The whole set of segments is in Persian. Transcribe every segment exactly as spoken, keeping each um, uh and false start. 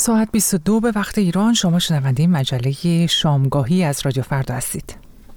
ساعت بیست و دو به وقت ایران. شما شنونده مجله شامگاهی از رادیو فردا هستید.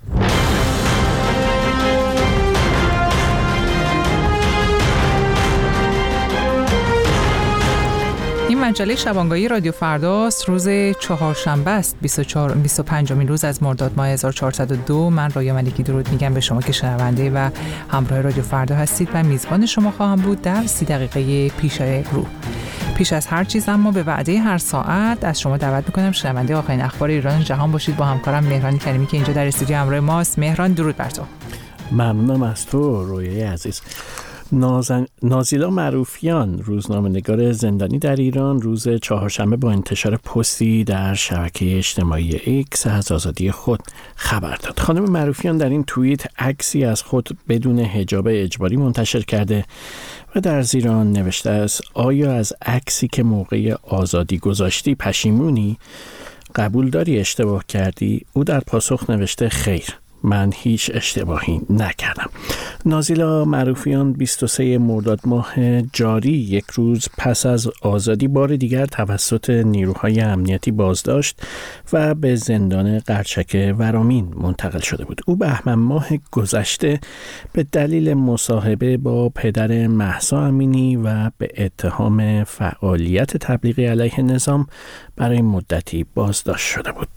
این مجله شبانگاهی رادیو فرداست. روز چهارشنبه است، بیست و پنجمین روز از مرداد ماه هزار و چهارصد و دو. من ریا ملکی درود میگم به شما که شنونده و همراه رادیو فردا هستید و میزبان شما خواهم بود در سی دقیقه پیش رو. پیش از هر چیز اما به وعده هر ساعت از شما دعوت میکنم شنونده آخرین اخبار ایران و جهان باشید با همکارم مهران کریمی که اینجا در استودیو همراه ماست. مهران درود بر تو. ممنونم از تو رویای عزیز. نازن... نازیلا معروفیان، روزنامه‌نگار زندانی در ایران، روز چهارشنبه با انتشار پستی در شبکه اجتماعی ایکس از آزادی خود خبر داد. خانم معروفیان در این توییت عکسی از خود بدون حجاب اجباری منتشر کرده و در زیر آن نوشته است: آیا از عکسی که موقع آزادی گذاشتی پشیمونی؟ قبول داری اشتباه کردی؟ او در پاسخ نوشته خیر، من هیچ اشتباهی نکردم. نازیلا معروفیان بیست و سوم مرداد ماه جاری، یک روز پس از آزادی، بار دیگر توسط نیروهای امنیتی بازداشت و به زندان قرچک ورامین منتقل شده بود. او بهمن ماه گذشته به دلیل مصاحبه با پدر مهسا امینی و به اتهام فعالیت تبلیغی علیه نظام برای مدتی بازداشت شده بود.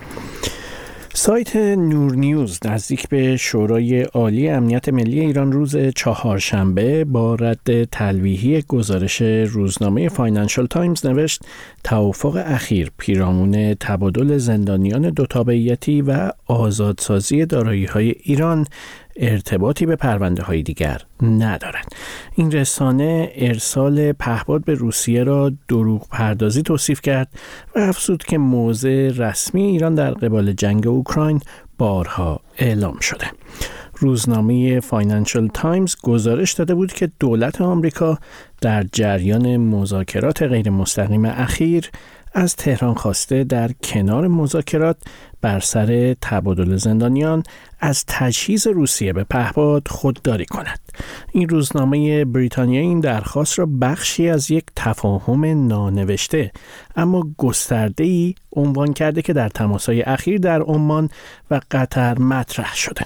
سایت نور نیوز نزدیک به شورای عالی امنیت ملی ایران روز چهارشنبه با رد تلویحی گزارش روزنامه فاینانشال تایمز نوشت: توافق اخیر پیرامون تبادل زندانیان دو تابعیتی و آزادسازی دارایی‌های ایران ارتباطی به پرونده های دیگر ندارند. این رسانه ارسال پهپاد به روسیه را دروغ پردازی توصیف کرد و افزود که موضع رسمی ایران در قبال جنگ اوکراین بارها اعلام شده. روزنامه فاینانشال تایمز گزارش داده بود که دولت آمریکا در جریان مذاکرات غیر مستقیم اخیر از تهران خواسته در کنار مذاکرات بر سر تبادل زندانیان از تجهیز روسیه به پهپاد خودداری کند. این روزنامه بریتانیایی این درخواست را بخشی از یک تفاهم نانوشته اما گسترده‌ای عنوان کرده که در تماس‌های اخیر در عمان و قطر مطرح شده.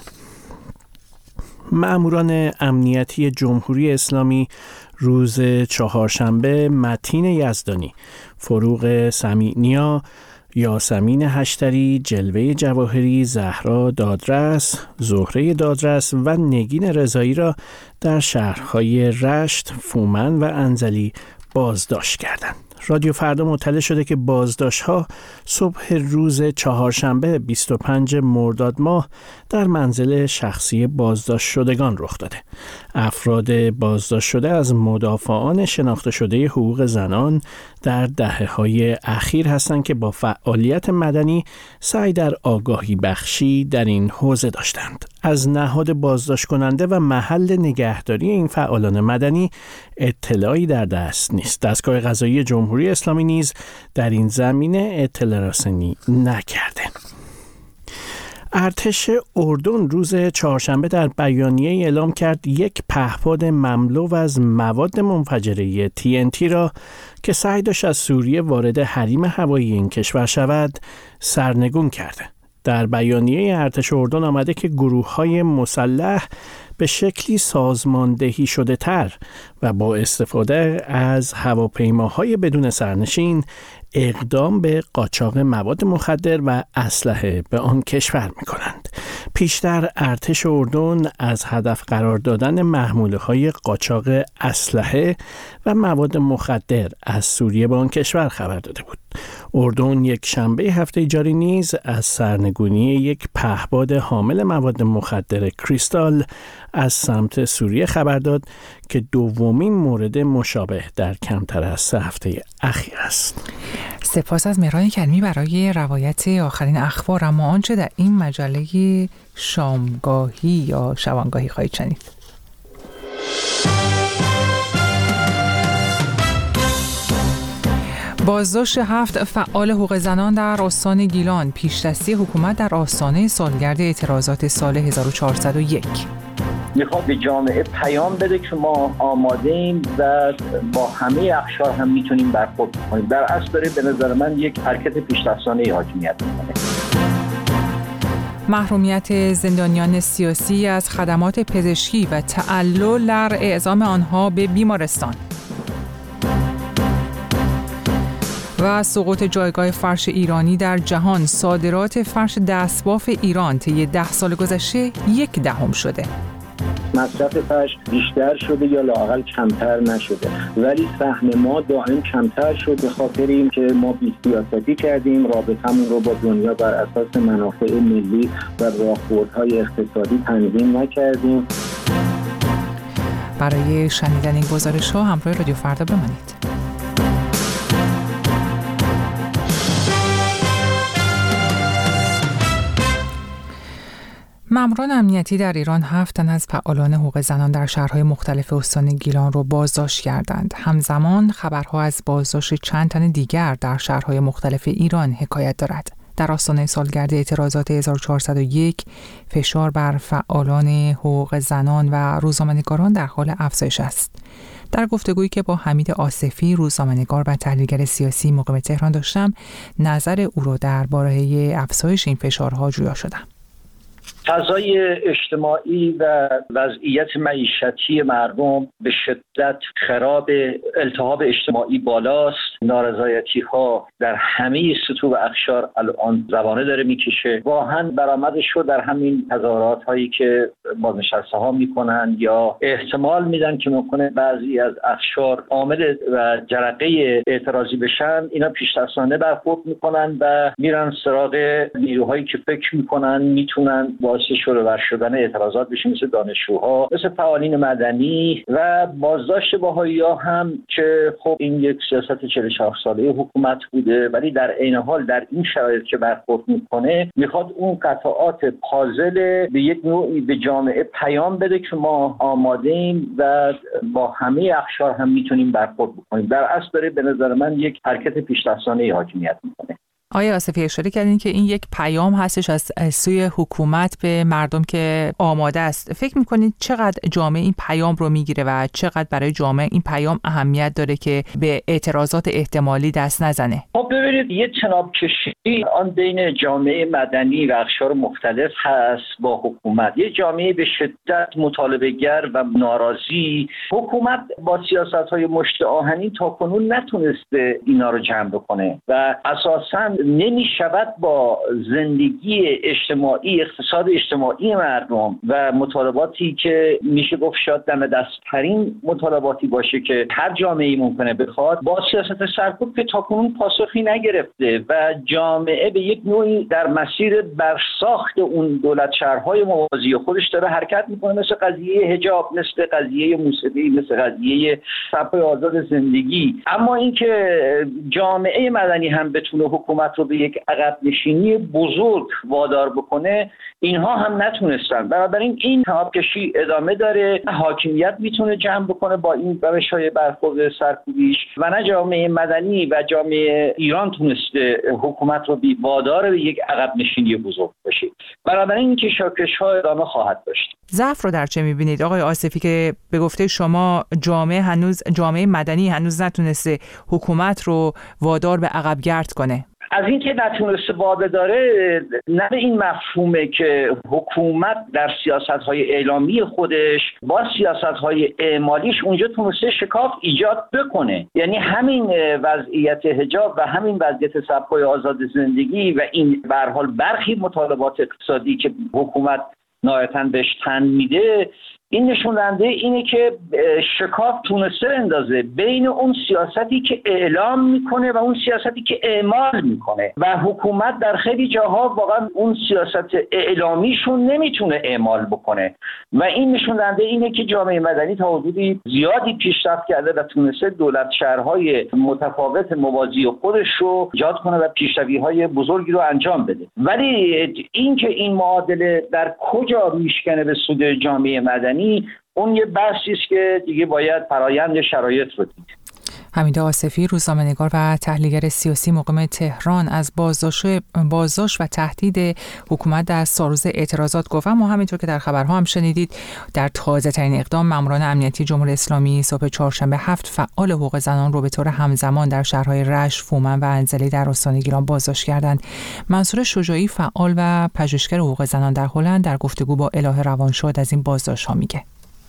مأموران امنیتی جمهوری اسلامی روز چهارشنبه متین یزدانی، فروغ سمیع‌نیا، یاسمین هشتری، جلوه جواهری، زهرا دادرس، زهره دادرس و نگین رضایی را در شهرهای رشت، فومن و انزلی بازداشت کردند. رادیو فردا مطلع شده که بازداشت‌ها صبح روز چهارشنبه بیست و پنجم مرداد ماه در منزل شخصی بازداشت شدگان رخ داده. افراد بازداشت شده از مدافعان شناخته شده حقوق زنان در دهه‌های اخیر هستند که با فعالیت مدنی سعی در آگاهی بخشی در این حوزه داشتند. از نهاد بازداشت کننده و محل نگهداری این فعالان مدنی اطلاعی در دست نیست. دستگاه قضایی جمهوری اسلامی نیز در این زمینه اطلاع رسانی نکرده. ارتش اردن روز چهارشنبه در بیانیه اعلام کرد یک پهپاد مملو از مواد منفجره تی ان تی را که سعی داشت از سوریه وارد حریم هوایی این کشور شود سرنگون کرده. در بیانیه ارتش اردن آمده که گروه‌های مسلح به شکلی سازماندهی شده تر و با استفاده از هواپیماهای بدون سرنشین اقدام به قاچاق مواد مخدر و اسلحه به آن کشور می‌کنند. پیشتر ارتش اردن از هدف قرار دادن محموله‌های قاچاق اسلحه و مواد مخدر از سوریه به آن کشور خبر داده بود. اردن یک شنبه هفته جاری نیز از سرنگونی یک پهپاد حامل مواد مخدر کریستال از سمت سوریه خبر داد که دومین مورد مشابه در کمتر از سه هفته اخیر است. سپاس از مهران کریمی برای روایت آخرین اخبار. اما آنچه در این مجله شامگاهی یا شبانگاهی خواهید شنید. بازداشت هفت فعال حقوق زنان در استان گیلان، پیشدستی حکومت در آستانه سالگرد اعتراضات سال هزار و چهارصد و یک. میخواد به جامعه پیام بده که ما آماده ایم و با همه اقشار هم میتونیم برخورد کنیم. در اصل داره به نظر من یک حرکت پیشرفتانه حاکمیت میکنه. محرومیت زندانیان سیاسی از خدمات پزشکی و تعلل در اعزام آنها به بیمارستان و سقوط جایگاه فرش ایرانی در جهان. صادرات فرش دستباف ایران طی ده سال گذشته یک دهم شده. مصرف فرش بیشتر شده یا لااقل کمتر نشده، ولی سهم ما دائم کمتر شد به خاطر این که ما بی‌سیاستی کردیم، رابطمون رو با دنیا بر اساس منافع ملی و راهبردهای اقتصادی تنظیم نکردیم. برای شنیدن این گزارش ها همراه رادیو فردا بمانید. ماموران امنیتی در ایران هفت تن از فعالان حقوق زنان در شهرهای مختلف استان گیلان را بازداشت کردند. همزمان خبرها از بازداشت چند تن دیگر در شهرهای مختلف ایران حکایت دارد. در آستانه سالگرد اعتراضات هزار و چهارصد و یک، فشار بر فعالان حقوق زنان و روزنامه‌نگاران در حال افزایش است. در گفتگویی که با حمید آصفی، روزنامه‌نگار و تحلیلگر سیاسی مقیم تهران داشتم، نظر او را درباره افزایش این فشارها جویا شدم. فضای اجتماعی و وضعیت معیشتی مردم به شدت خراب، التهاب اجتماعی بالاست، نارضایتی ها در همه سطوح و اقشار الان زبانه داره میکشه. واقعا برآمدش رو در همین تظاهرات هایی که بازنشسته ها میکنن یا احتمال میدن که ممکنه بعضی از اقشار عامل و جرقه اعتراضی بشن، اینا پیش‌دستانه برخورد میکنن و میرن سراغ نیروهایی که فکر میکنن میتونن باعث شروع شدن اعتراضات بشه، مثل دانشجوها، مثل فعالین مدنی و بازداشت بهائی‌ها هم که خب این یک سیاست چهل و چهار ساله حکومت بوده، ولی در عین حال در این شرایط که برخورد میکنه میخواد اون قطعات پازل به یک نوعی به جامعه پیام بده که ما آماده ایم و با همه اقشار هم میتونیم برخورد بکنیم. در اصل داره به نظر من یک حرکت پیشرفتانه حاکمیت میکنه. آقای آصفی اشاره کردین که این یک پیام هستش از سوی حکومت به مردم که آماده است. فکر میکنید چقدر جامعه این پیام رو میگیره و چقدر برای جامعه این پیام اهمیت داره که به اعتراضات احتمالی دست نزنه؟ خب ببینید، یه تناب کشی آن بین جامعه مدنی و اقشار مختلف هست با حکومت. یه جامعه به شدت مطالبه‌گر و ناراضی، حکومت با سیاست‌های مشت آهنی تاکنون نتونسته اینا رو جمع بکنه و اساساً نمی شود با زندگی اجتماعی، اقتصاد اجتماعی مردم و مطالباتی که میشه گفت شاید دم دست‌ترین مطالباتی باشه که هر جامعه‌ای ممکنه بخواد، با سیاست سرکوب که تاکنون پاسخی نگرفته و جامعه به یک نوعی در مسیر برساخت اون دولت شهرهای موازی خودش داره حرکت میکنه، مثل قضیه حجاب، مثل قضیه موسیقی، مثل قضیه سبک آزاد زندگی. اما اینکه جامعه مدنی هم بتونه حکومت رو به یک عقب نشینی بزرگ وادار بکنه، اینها هم نتونستن. بنابراین این تنابکشی ادامه داره. حاکمیت میتونه جمع بکنه با این روش‌های برخورد سرکوبیش و نه جامعه مدنی و جامعه ایران تونسته حکومت رو بی وادار به یک عقب نشینی بزرگ بشه. بنابراین این کشاکش‌ها ادامه خواهد داشت. ضعف رو در چه می‌بینید آقای آصفی که به گفته شما جامعه هنوز جامعه مدنی هنوز نتونسته حکومت رو وادار به عقب گرد کنه؟ از این که نتونسته واده داره، نه به این مفهومه که حکومت در سیاست‌های اعلامی خودش با سیاست‌های اعمالیش اونجا تونسته شکاف ایجاد بکنه. یعنی همین وضعیت حجاب و همین وضعیت سبک‌های آزاد زندگی و این به هر حال برخی مطالبات اقتصادی که حکومت نهایتاً بهش تن میده، این نشوننده اینه که شکاف تونسته اندازه بین اون سیاستی که اعلام میکنه و اون سیاستی که اعمال میکنه و حکومت در خیلی جاها واقعا اون سیاست اعلامیشون نمیتونه اعمال بکنه و این نشوننده اینه که جامعه مدنی تا حدودی زیادی پیشرفت کرده و تونسته دولت شهرهای متفاوت موازی خودش رو ایجاد کنه و پیشروی‌های بزرگی رو انجام بده. ولی این که این معادله در کجا میشکنه به سود جامعه مدنی، اون یه بحثی است که دیگه باید فرآیند شرایط رو دید. حمید آصفی، روزنامه‌نگار و تحلیلگر سیاسی مقیم تهران، از بازداشت بازداشت و تهدید حکومت در سالروز اعتراضات گفت. اما همینطور که در خبرها هم شنیدید، در تازه‌ترین اقدام ماموران امنیتی جمهوری اسلامی صبح چهارشنبه هفت فعال حقوق زنان رو به طور همزمان در شهرهای رشت، فومن و انزلی در استان گیلان بازداشت کردند. منصور شجاعی، فعال و پژوهشگر حقوق زنان در هلند، در گفتگو با الهه روانشاد از این بازداشت‌ها میگه.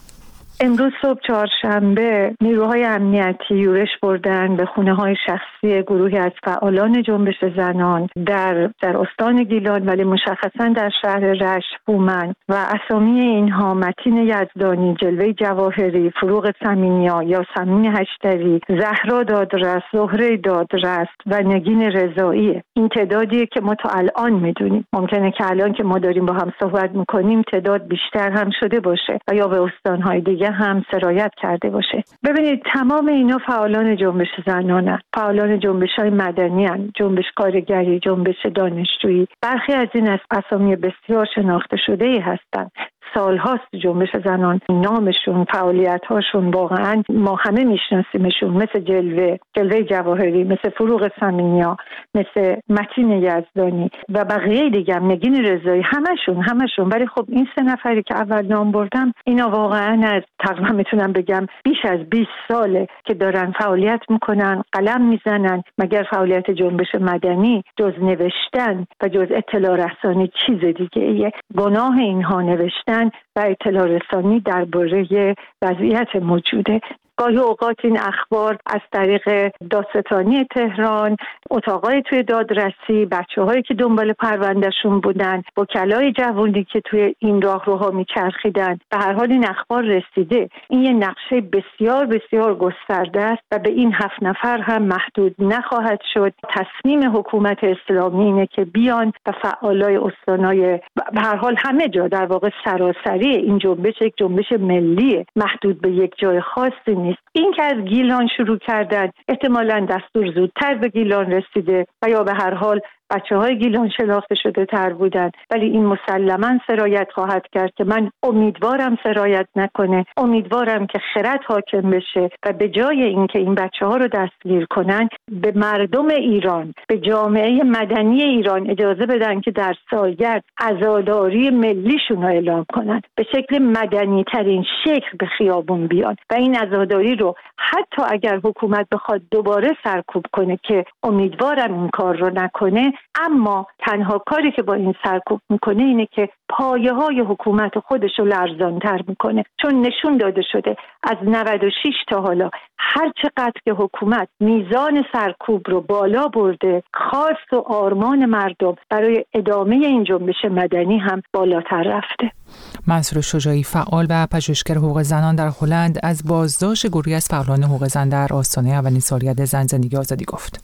امروز صبح چهارشنبه نیروهای امنیتی یورش بردن به خونه‌های شخصی گروهی از فعالان جنبش زنان در در استان گیلان، ولی مشخصا در شهر رشت، فومن، و اسامی اینها متین یزدانی، جلوه جواهری، فروغ سمینیا، یاسمین هشتری، زهرا دادرس، زهره دادرس و نگین رضایی. این تعدادیه که ما تا الان میدونیم. ممکنه که الان که ما داریم با هم صحبت میکنیم تعداد بیشتر هم شده باشه و یا به استانهای دیگه هم سرایت کرده باشه. ببینید تمام اینا فعالان جنبش زنانن، فعالان جنبش‌های مدنی هستند، جنبش کارگری، جنبش دانشجویی. برخی از این اسامی بسیار شناخته شده‌ای هستند. سالهاست جنبش زنان، نامشون، فعالیت‌هاشون واقعا ما همه میشناسیمشون، مثل جلوه جلوه جواهری، مثل فروغ سمینیا، مثل متین یزدانی و بقیه دیگه هم، نگین رضایی، همشون همشون ولی خب این سه نفری که اول نام بردم، اینا واقعا از تقریبا میتونم بگم بیش از بیست ساله که دارن فعالیت میکنن، قلم میزنن. مگر فعالیت جنبش مدنی جز نوشتن و جز اطلاع رسانی چیز دیگه ایه؟ گناه اینها نوشتن و اطلاع رسانی درباره وضعیت موجوده. گاهی اوقات این اخبار از طریق دادستانی تهران، اتاقای توی دادرسی، بچه‌هایی که دنبال پروندهشون بودن، وکلای جوانی که توی این راهروها میچرخیدن، به هر حال این اخبار رسیده. این یه نقشه بسیار بسیار گسترده است و به این هفت نفر هم محدود نخواهد شد. تصمیم حکومت اسلامی اینه که بیان و فعالای استانای به هر حال همه جا، در واقع سراسری این جنبش یک جنبش ملیه، محدود به یک جای خاصی نیست. این که از گیلان شروع کردن، احتمالاً دستور زودتر به گیلان رسیده و یا به هر حال بچه های گیلان شناخته شده تر بودن، ولی این مسلماً سرایت خواهد کرد که من امیدوارم سرایت نکنه. امیدوارم که خرد حاکم بشه و به جای اینکه این بچه ها رو دستگیر کنن، به مردم ایران، به جامعه مدنی ایران اجازه بدن که در سالگرد عزاداری ملیشون رو اعلام کنن، به شکل مدنی ترین شکل به خیابون بیان و این عزاداری رو حتی اگر حکومت بخواد دوباره سرکوب کنه، که امیدوارم این کار رو نکنه، اما تنها کاری که با این سرکوب میکنه اینه که پایه های حکومت خودش رو لرزانتر میکنه. چون نشون داده شده از نود و شش تا حالا هر چقدر که حکومت میزان سرکوب رو بالا برده، خواست و آرمان مردم برای ادامه این جنبش مدنی هم بالاتر رفته. منصور شجاعی، فعال و پژوهشگر حقوق زنان در هلند، از بازداشت گروهی از فعالان حقوق زن در آستانه اولین سالگرد زن زندگی آزادی گفت.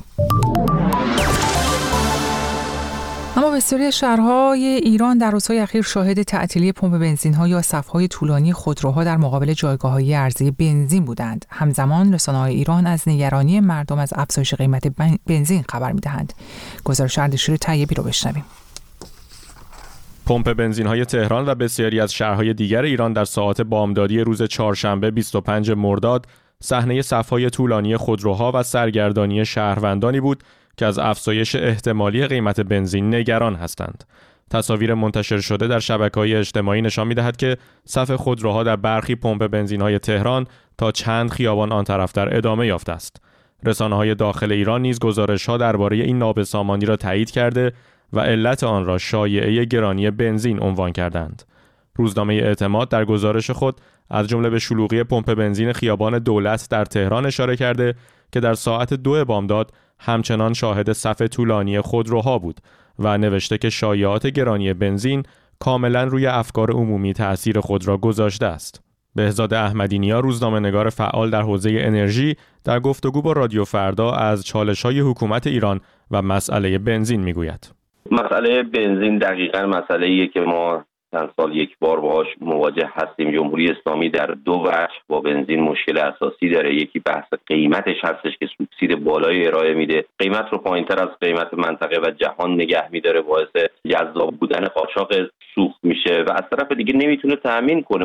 اما بسیاری شهرهای ایران در روزهای اخیر شاهد تعطیلی پمپ بنزین‌ها یا صف‌های طولانی خودروها در مقابل جایگاه‌های عرضه بنزین بودند. همزمان رسانه‌های ایران از نگرانی مردم از افزایش قیمت بنزین خبر می‌دهند. گزارش اردشیر طیبی رو بشنویم. پمپ بنزین‌های تهران و بسیاری از شهرهای دیگر ایران در ساعات بامدادی روز چهارشنبه بیست و پنجم مرداد صحنه صف‌های طولانی خودروها و سرگردانی شهروندانی بود که از افزایش احتمالی قیمت بنزین نگران هستند. تصاویر منتشر شده در شبکه‌های اجتماعی نشان می‌دهد که صف خودروها در برخی پمپ بنزین‌های تهران تا چند خیابان آن طرف‌تر ادامه یافته است. رسانه‌های داخل ایران نیز گزارش‌ها درباره این نابسامانی را تایید کرده و علت آن را شایعه گرانی بنزین عنوان کردند. روزنامه اعتماد در گزارش خود از جمله به شلوغی پمپ بنزین خیابان دولت در تهران اشاره کرده که در ساعت دو بامداد همچنان شاهد صف طولانی خودروها بود و نوشته که شایعات گرانی بنزین کاملا روی افکار عمومی تأثیر خود را گذاشته است. بهزاد احمدی‌نیا، روزنامه‌نگار فعال در حوزه انرژی، در گفتگو با رادیو فردا از چالش‌های حکومت ایران و مسئله بنزین میگوید. مسئله بنزین دقیقاً مسئله‌ایه که ما چند سال یک بار باهاش مواجه هستیم. جمهوری اسلامی در دو وجه با بنزین مشکل اساسی داره. یکی بحث قیمتش هستش که سوبسید بالای ارائه میده، قیمت رو پایینتر از قیمت منطقه و جهان نگه میداره، باعث جذاب بودن قاچاق سوخت میشه و از طرف دیگه نمیتونه تأمین کنه اون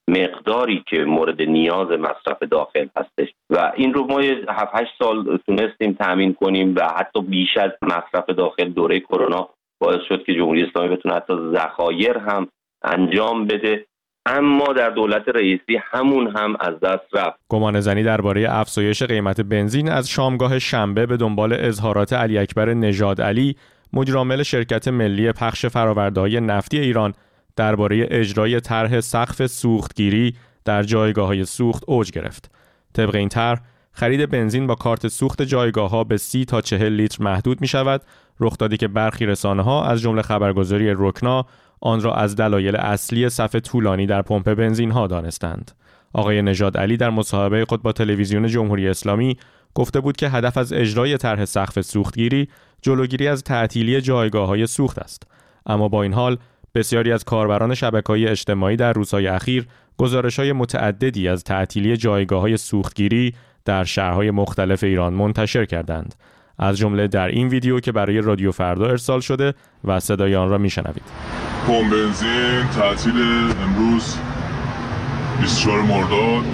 مقداری که مورد نیاز مصرف داخل هستش و این رو ما هفت هشت سال تونستیم تامین کنیم و حتی بیش از مصرف داخل دوره کرونا باعث شد که جمهوری اسلامی بتونه حتی ذخایر هم انجام بده، اما در دولت رئیسی همون هم از دست رفت. گمان زنی درباره افزایش قیمت بنزین از شامگاه شنبه به دنبال اظهارات علی اکبر نژاد علی، مدیرعامل شرکت ملی پخش فرآورده‌های نفتی ایران، درباره اجرای طرح سقف سوختگیری در جایگاه‌های سوخت اوج گرفت. طبق این طرح، خرید بنزین با کارت سوخت جایگاه‌ها به سی تا چهل لیتر محدود می‌شود، رخ دادی که برخی رسانه‌ها از جمله خبرگزاری رکنا آن را از دلایل اصلی صف طولانی در پمپ بنزین‌ها دانستند. آقای نژاد علی در مصاحبه خود با تلویزیون جمهوری اسلامی گفته بود که هدف از اجرای طرح سقف سوختگیری جلوگیری از تعطیلی جایگاه‌های سوخت است. اما با این حال بسیاری از کاربران شبکه‌های اجتماعی در روزهای اخیر گزارش‌های متعددی از تعطیلی جایگاه‌های سوختگیری در شهرهای مختلف ایران منتشر کردند. از جمله در این ویدیو که برای رادیو فردا ارسال شده و صدای آن را میشنوید. پمپ بنزین تعطیل امروز بیست و چهارم مرداد.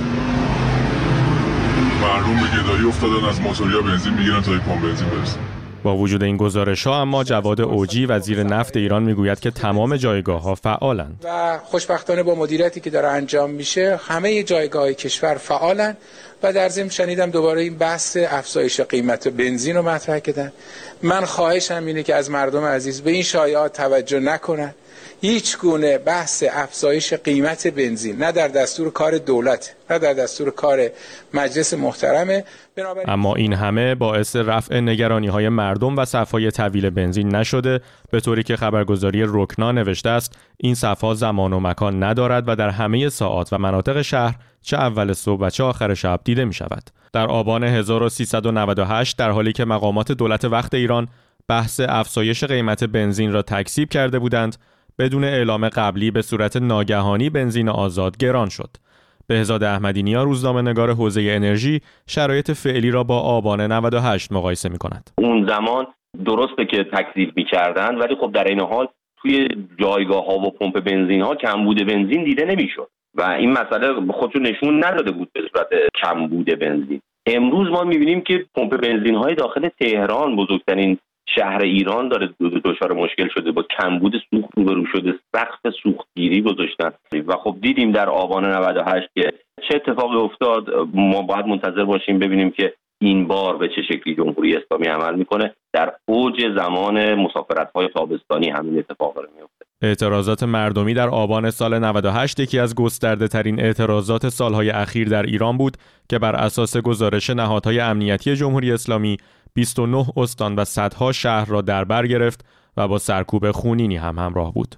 مردم به گدایی افتادن، از موتوریا بنزین میگیرن تا پمپ بنزین برسن. با وجود این گزارش‌ها اما جواد اوجی وزیر نفت ایران میگوید که تمام جایگاه‌ها فعالند و خوشبختانه با مدیریتی که داره انجام میشه همه جایگاه‌های کشور فعالند و در ضمن شنیدم دوباره این بحث افزایش قیمت بنزین رو مطرح کردن. من خواهشم اینه که از مردم عزیز به این شایعات توجه نکنن. هیچ گونه بحث افزایش قیمت بنزین نه در دستور کار دولت نه در دستور کار مجلس محترمه. اما این همه باعث رفع نگرانی‌های مردم و صف‌های طویل بنزین نشده، به طوری که خبرگزاری رکنا نوشته است این صف‌ها زمان و مکان ندارد و در همه ساعات و مناطق شهر چه اول صبح و چه آخر شب دیده می‌شود. در آبان هزار و سیصد و نود و هشت در حالی که مقامات دولت وقت ایران بحث افزایش قیمت بنزین را تکذیب کرده بودند، بدون اعلام قبلی به صورت ناگهانی بنزین آزاد گران شد. بهزاد احمدی‌نیا روزنامه‌نگار حوزه انرژی شرایط فعلی را با آبان نود و هشت مقایسه می‌کند. اون زمان درسته که تکذیب می‌کردن ولی خب در این حال توی جایگاه‌ها و پمپ بنزین‌ها کمبود بنزین دیده نمی‌شد و این مسئله خودشو نشون نداده بود به صورت کمبود بنزین. امروز ما می‌بینیم که پمپ بنزین‌های داخل تهران، بزرگترین شهر ایران، داره دچار مشکل شده، با کمبود سوخت روبرو شده، سقف سوختگیری گذاشتن و خب دیدیم در آبان نود و هشت که چه اتفاقی افتاد. ما باید منتظر باشیم ببینیم که این بار به چه شکلی جمهوری اسلامی عمل میکنه. در اوج زمان مسافرت‌های تابستانی همین اتفاق داره میفته. اعتراضات مردمی در آبان سال نود و هشت یکی از گسترده ترین اعتراضات سالهای اخیر در ایران بود که بر اساس گزارش نهادهای امنیتی جمهوری اسلامی بیست و نه استان و صدها شهر را در بر گرفت و با سرکوب خونینی هم همراه بود.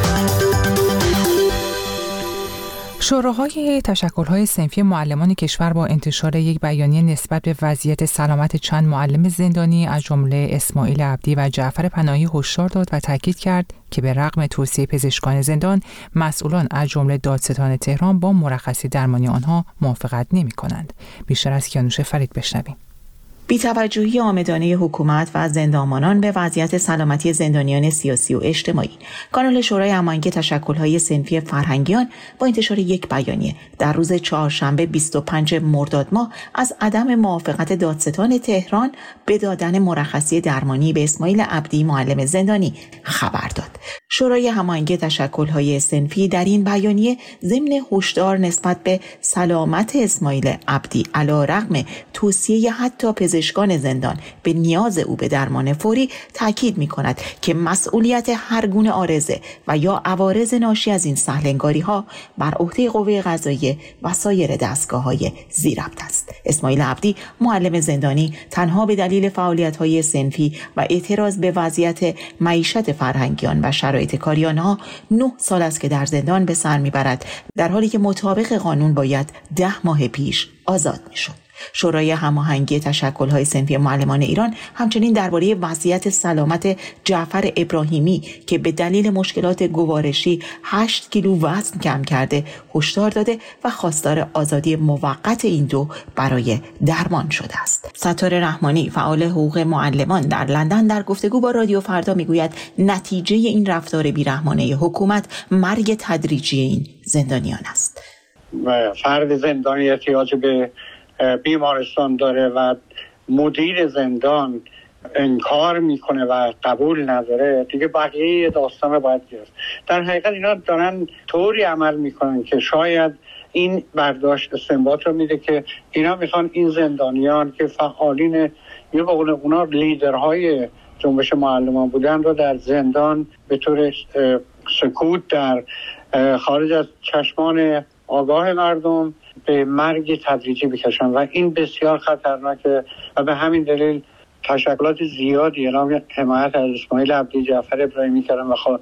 شوراهای تشکل‌های صنفی معلمان کشور با انتشار یک بیانیه نسبت به وضعیت سلامت چند معلم زندانی از جمله اسماعیل عبدی و جعفر پناهی هشدار داد و تاکید کرد که به رغم توصیه پزشکان زندان، مسئولان از جمله دادستان تهران با مرخصی درمانی آنها موافقت نمی‌کنند. بیشتر از کیانوش فرید بشنویم. بی‌توجهی عامدانه حکومت و زندانبانان به وضعیت سلامتی زندانیان سیاسی و اجتماعی، کانال شورای هماهنگ تشکل‌های صنفی فرهنگیان با انتشار یک بیانیه در روز چهارشنبه بیست و پنجم مرداد ماه از عدم موافقت دادستان تهران به دادن مرخصی درمانی به اسماعیل عبدی معلم زندانی خبر داد. شورای هماهنگ تشکل‌های صنفی در این بیانیه ضمن هشدار نسبت به سلامت اسماعیل عبدی علی‌رغم توصیه حتی پزشکان زندان به نیاز او به درمان فوری تاکید می‌کند که مسئولیت هر گونه عارضه و یا عوارض ناشی از این سهل‌انگاری‌ها بر عهده قوه قضاییه و سایر دستگاه‌های ذی‌ربط است. اسماعیل عبدی معلم زندانی تنها به دلیل فعالیت‌های صنفی و اعتراض به وضعیت معیشت فرهنگیان و شرایط کاری آنها نه سال است که در زندان به سر می‌برد، در حالی که مطابق قانون باید ده ماه پیش آزاد می‌شد. شورای هماهنگی تشکل‌های صنفی معلمان ایران همچنین درباره وضعیت سلامت جعفر ابراهیمی که به دلیل مشکلات گوارشی هشت کیلو وزن کم کرده هشدار داده و خواستار آزادی موقت این دو برای درمان شده است. ستاره رحمانی فعال حقوق معلمان در لندن در گفتگو با رادیو فردا میگوید نتیجه این رفتار بیرحمانه حکومت مرگ تدریجی این زندانیان است. فرد زندانی احتیاج به بیمارستان داره و مدیر زندان انکار میکنه و قبول نداره، دیگه بقیه داستان باید گرفت. در حقیقت اینا دارن طوری عمل میکنن که شاید این برداشت استنباط رو میده که اینا میخوان این زندانیان که فعالین یه بقول اونا لیدرهای جنبش معلمان بودن رو در زندان به طور سکوت در خارج از چشمان آگاه مردم به مرگ تدریجی بکشن و این بسیار خطرناکه و به همین دلیل تشکلات زیادی اعلام حمایت از اسماعیل عبدی، جعفر ابراهیمی کردن و خوا...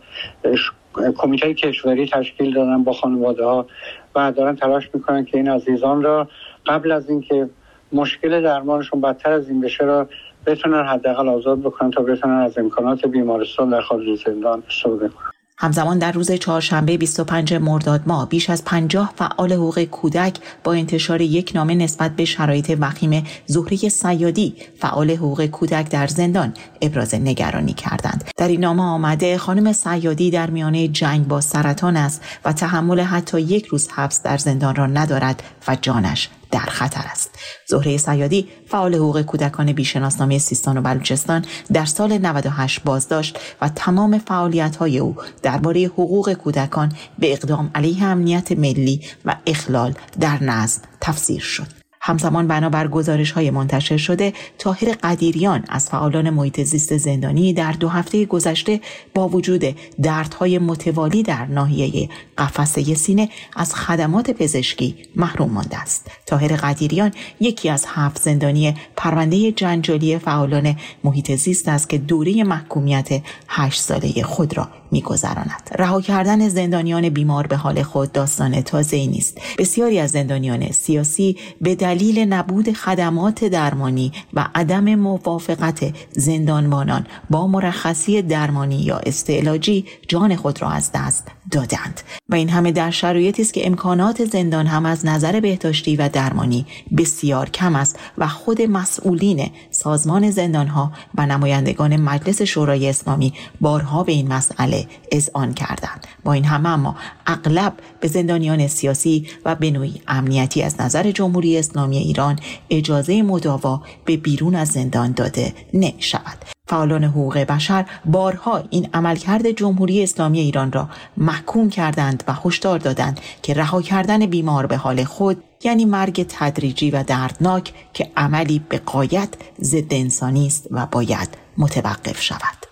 کمیته کشوری تشکیل دادن با خانواده ها و دارن تلاش میکنن که این عزیزان را قبل از اینکه مشکل درمانشون بدتر از این بشه را بتونن حداقل آزاد بکنن تا بتونن از امکانات بیمارستان در خارج زندان استفاده کنن. همزمان در روز چهارشنبه بیست و پنجم مرداد ماه بیش از پنجاه فعال حقوق کودک با انتشار یک نامه نسبت به شرایط وخیم زهره صیادی فعال حقوق کودک در زندان ابراز نگرانی کردند. در این نامه آمده خانم صیادی در میانه جنگ با سرطان است و تحمل حتی یک روز حبس در زندان را ندارد و جانش در خطر است. زهره صیادی فعال حقوق کودکان بیشناسنامه سیستان و بلوچستان در سال نود و هشت بازداشت و تمام فعالیت‌های او درباره حقوق کودکان به اقدام علیه امنیت ملی و اخلال در نظم تفسیر شد. همزمان بنابر گزارش‌های منتشر شده طاهر قدیریان از فعالان محیط زیست زندانی در دو هفته گذشته با وجود دردهای متوالی در ناحیه قفسه سینه از خدمات پزشکی محروم مانده است. طاهر قدیریان یکی از هفت زندانی پرونده جنجالی فعالان محیط زیست است که دوره محکومیت هشت ساله خود را می‌گذراند. رها کردن زندانیان بیمار به حال خود داستان تازه‌ای نیست. بسیاری از زندانیان سیاسی به دلیل نبود خدمات درمانی و عدم موافقت زندانبانان با مرخصی درمانی یا استعلاجی جان خود را از دست دادند و این همه در شرایطی است که امکانات زندان هم از نظر بهداشتی و درمانی بسیار کم است و خود مسئولین سازمان زندانها و نمایندگان مجلس شورای اسلامی بارها به این مسئله اذعان کردند. با این همه اما اغلب به زندانیان سیاسی و به نوعی امنیتی از نظر جمهوری اسلامی ایران اجازه مداوا به بیرون از زندان داده نمی‌شود. فعالان حقوق بشر بارها این عملکرد جمهوری اسلامی ایران را محکوم کردند و هشدار دادند که رها کردن بیمار به حال خود یعنی مرگ تدریجی و دردناک که عملی به غایت ضد انسانی است و باید متوقف شود.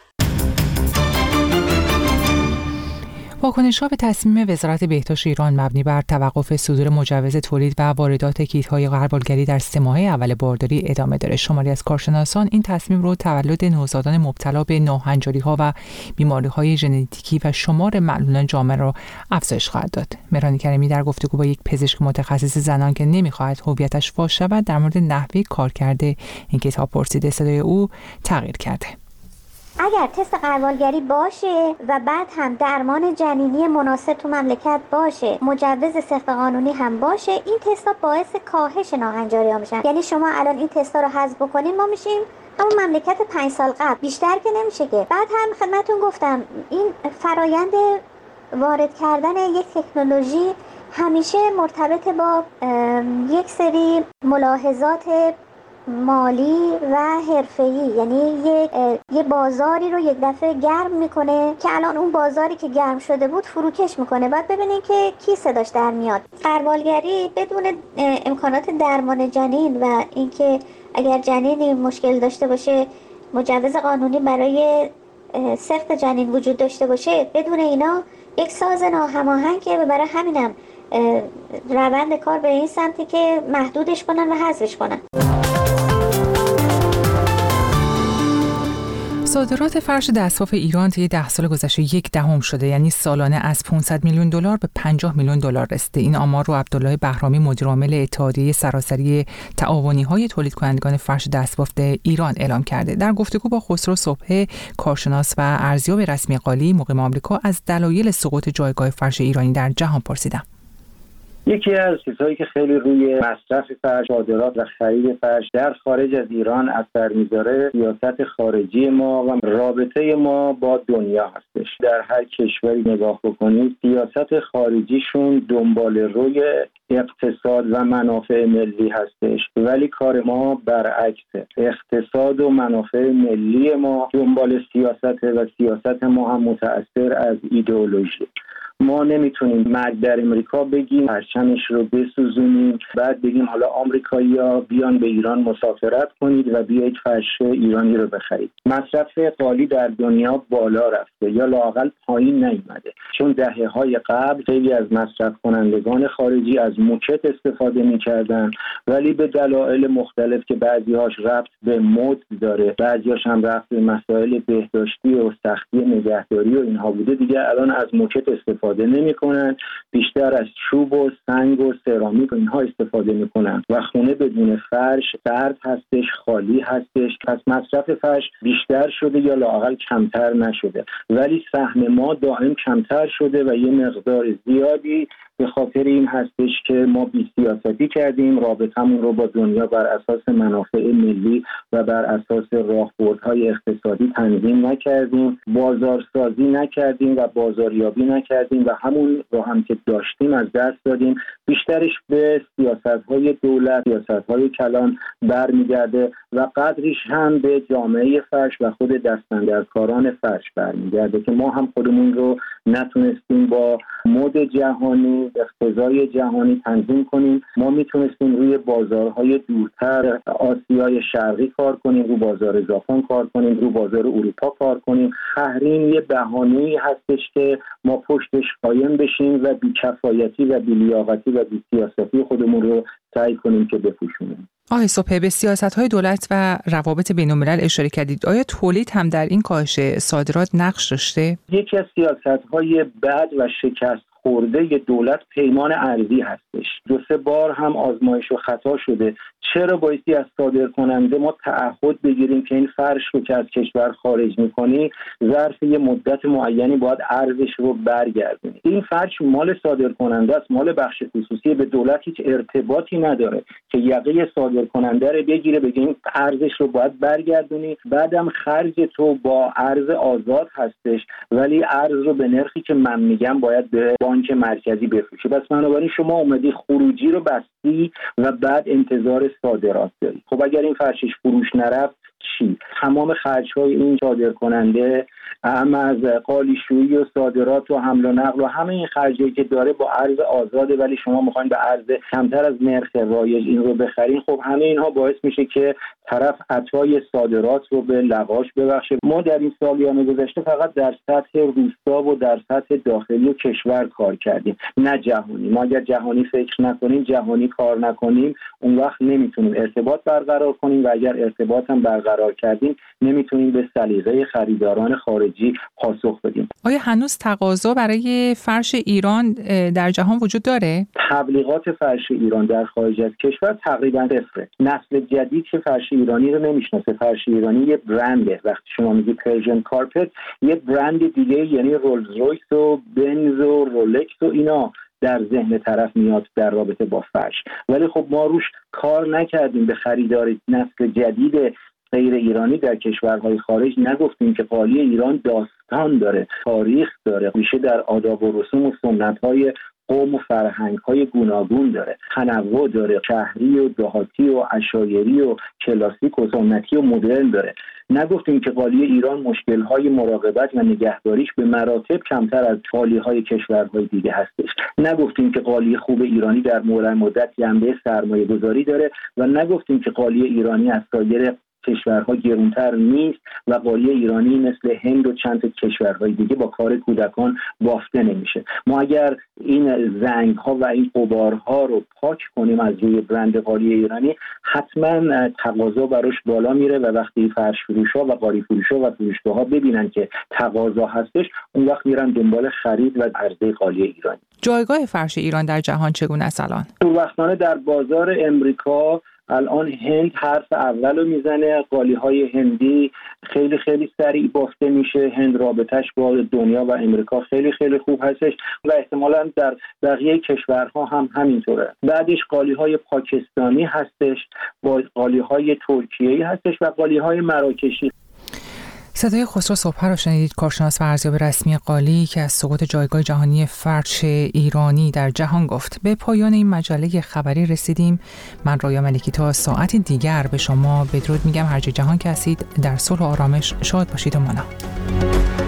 واکنش‌ها به تصمیم وزارت بهداشت ایران مبنی بر توقف صدور مجوز تولید و واردات کیت‌های غربالگری در سه ماهه اول بارداری ادامه داره. شماری از کارشناسان این تصمیم رو تولد نوزادان مبتلا به ناهنجاری‌ها و بیماری‌های ژنتیکی و شمار معلولان جامعه را افزایش خواهد داد. مهران کریمی در گفتگو با یک پزشک متخصص زنان که نمی‌خواهد هویتش فاش شود در مورد نحوه کارکرد این کتاب پرسیده. صدای او تغییر کرده. اگر تست غربالگری باشه و بعد هم درمان جنینی مناسب تو مملکت باشه، مجوز سخت قانونی هم باشه، این تستا باعث کاهش ناهنجاری‌ها میشن. یعنی شما الان این تستا رو حذف بکنین ما میشیم اون مملکت پنج سال قبل، بیشتر که نمیشه که. بعد هم خدمتتون گفتم این فرایند وارد کردن یک تکنولوژی همیشه مرتبط با یک سری ملاحظات مالی و حرفه‌ای، یعنی یک یه بازاری رو یک دفعه گرم میکنه که الان اون بازاری که گرم شده بود فروکش میکنه. بعد ببینین که کی صداش در میاد. غربالگری بدون امکانات درمان جنین و اینکه اگر جنینی مشکل داشته باشه مجوز قانونی برای سخت جنین وجود داشته باشه، بدون اینا یک ساز ناهماهنگه و برای همینم روند کار به این سمتی که محدودش کنن و حذفش کنن. صادرات فرش دستباف ایران طی ده سال گذشته یک دهم شده، یعنی سالانه از پانصد میلیون دلار به پنجاه میلیون دلار رسیده. این آمار رو عبدالله بهرامی مدیر عامل اتحادیه سراسری تعاونی‌های تولید کنندگان فرش دستبافت ایران اعلام کرده. در گفتگو با خسرو صبحی کارشناس و ارزیاب رسمی قالی مقیم آمریکا از دلایل سقوط جایگاه فرش ایرانی در جهان پرسیدم. یکی از چیزهایی که خیلی روی مصرف فرش، صادرات و خرید فرش در خارج از ایران اثر میذاره سیاست خارجی ما و رابطه ما با دنیا هستش. در هر کشوری نگاه بکنید سیاست خارجیشون دنبال روی اقتصاد و منافع ملی هستش، ولی کار ما برعکسه. اقتصاد و منافع ملی ما دنبال سیاست و سیاست ما هم متأثر از ایدئولوژی. ما نمیتونیم مرگ در امریکا بگیم، پرچمش رو بسوزونیم، بعد بگیم حالا آمریکایی‌ها بیان به ایران مسافرت کنید و بیایید فرش ایرانی رو بخرید. مصرف قالی در دنیا بالا رفته یا لااقل پایین نیامده، چون دهه‌های قبل خیلی از مصرف کنندگان خارجی از موکت استفاده می‌کردن، ولی به دلایل مختلف که بعضی‌هاش ربط به مد داره، بعضی‌هاش هم ربط به مسائل بهداشتی و سختی نگهداری و اینها بوده، دیگه الان از موکت استفاده نمی‌کنن، بیشتر از چوب و سنگ و سرامیک و اینها استفاده می‌کنن و خونه بدون فرش سرد هستش، خالی هستش. پس مصرف فرش بیشتر شده یا لااقل کمتر نشده، ولی سهم ما دائم کمتر شده و یه مقدار زیادی به خاطر این هستش که ما بی سیاستی کردیم، رابطمون رو با دنیا بر اساس منافع ملی و بر اساس راهبردهای اقتصادی تنظیم نکردیم، بازارسازی نکردیم و بازاریابی نکردیم و همون رو هم که داشتیم از دست دادیم. بیشترش به سیاست‌های دولت، سیاست‌های کلان برمیگرده و قدریش هم به جامعه فرش و خود دستاندرکاران فرش برمیگرده که ما هم خودمون رو نتونستیم با مد جهانی، اقتضای جهانی تنظیم کنیم. ما میتونستیم روی بازارهای دورتر آسیای شرقی کار کنیم، رو بازار ژاپن کار کنیم، رو بازار اروپا کار کنیم. تحریم یه بهانه‌ای هستش که ما پشتش قایم بشیم و بی‌کفایتی و بی‌لیاقتی و بی‌سیاستی خودمون رو سعی کنیم که بپوشونیم. آقای صبحی، به سیاست‌های دولت و روابط بین‌الملل اشاره کردید. آیا تولید هم در این کاهش صادرات نقش داشته؟ یکی از سیاست‌های بد و شکست خورده دولت پیمان ارزی هستش. دو سه بار هم آزمایش و خطا شده. چرا بایستی از صادر کننده ما تعهد بگیریم که این فرش رو که از کشور خارج می‌کنی ظرف یه مدت معینی باید ارزش رو برگردونی؟ این فرش مال صادر کننده است، مال بخش خصوصی، به دولت هیچ ارتباطی نداره که یقه صادر کننده رو بگیره بگه این ارزش رو باید برگردونی، بعدم خرج تو با ارز آزاد هستش، ولی ارز رو به نرخی که من میگم باید به بانک مرکزی بفروشی. پس بنابراین شما اومدی خروجی رو بستی و بعد انتظار صادرات داری. خب اگر این فرشش فروش نرفت چی؟ تمام خرج‌های این صادر کننده، هم از قالیشویی و صادرات و حمل و نقل و همه این خرجی که داره با ارز آزاده، ولی شما میخواین به ارز کمتر از نرخ رایج این رو بخرین. خب همه اینها باعث میشه که طرف عطای صادرات رو به لغاش ببخشه. ما در این سالیان گذشته فقط در سطح روستا و در سطح داخلی و کشور کار کردیم، نه جهانی. ما اگر جهانی فکر نکنیم، جهانی کار نکنیم، اون وقت نمیتونیم ارتباط برقرار کنیم و اگر ارتباط هم برقرار کردیم نمیتونیم به سلیقه خریداران خارجی پاسخ بدیم. آیا هنوز تقاضا برای فرش ایران در جهان وجود داره؟ تبلیغات فرش ایران در خارج از کشور تقریبا صفره. نسل جدید که فرش ایرانی رو نمیشناسه. فرش ایرانی یه برنده. وقتی شما میگی پرژن کارپت، یه برند دیگه، یعنی رولز رویس و بنز و رولکس و اینا در ذهن طرف میاد در رابطه با فرش. ولی خب ما روش کار نکردیم. به خریدار نسل جدید غیر ایرانی در کشورهای خارج نگفتیم که قالی ایران داستان داره، تاریخ داره، ریشه در آداب و رسوم و سنت‌های قوم و فرهنگ‌های گوناگون داره، تنوع داره، شهری و دهاتی و عشایری و کلاسیک و سنتی و مدرن داره. نگفتیم که قالی ایران مشکل‌های مراقبت و نگهداریش به مراتب کمتر از قالی‌های کشورهای دیگه هستش. نگفتیم که قالی خوب ایرانی در مورد مدت جنبه سرمایه‌گذاری داره و نگفتیم که قالی ایرانی از سایر کشورها گرونتر نیست و قالی ایرانی مثل هند و چند تا کشورهای دیگه با کار کودکان بافته نمیشه. ما اگر این زنگ‌ها و این غبارها رو پاک کنیم از روی برند قالی ایرانی، حتما تقاضا براش بالا میره و وقتی فرش فروش‌ها و قالی فروش‌ها و فروشگاه‌ها ببینن که تقاضا هستش، اون وقت میرن دنبال خرید و عرضه قالی ایرانی. جایگاه فرش ایران در جهان چگونه است الان؟ شوربختانه در بازار امریکا الان هند حرف اول رو میزنه، قالی‌های هندی خیلی خیلی سریع بافته میشه. هند رابطش با دنیا و امریکا خیلی خیلی خوب هستش و احتمالاً در بقیه کشورها هم همینطوره. بعدش قالی‌های پاکستانی هستش، با قالی‌های ترکیه‌ای هستش و قالی‌های مراکشی. صدای خسرو صبح رو شنیدید، کارشناس و ارزیاب رسمی قالی که از سقوط جایگاه جهانی فرش ایرانی در جهان گفت. به پایان این مجله خبری رسیدیم. من رویا ملکی تا ساعت دیگر به شما بدرود میگم. هر جای جهان که هستید در صلح و آرامش شاد باشید و مانا.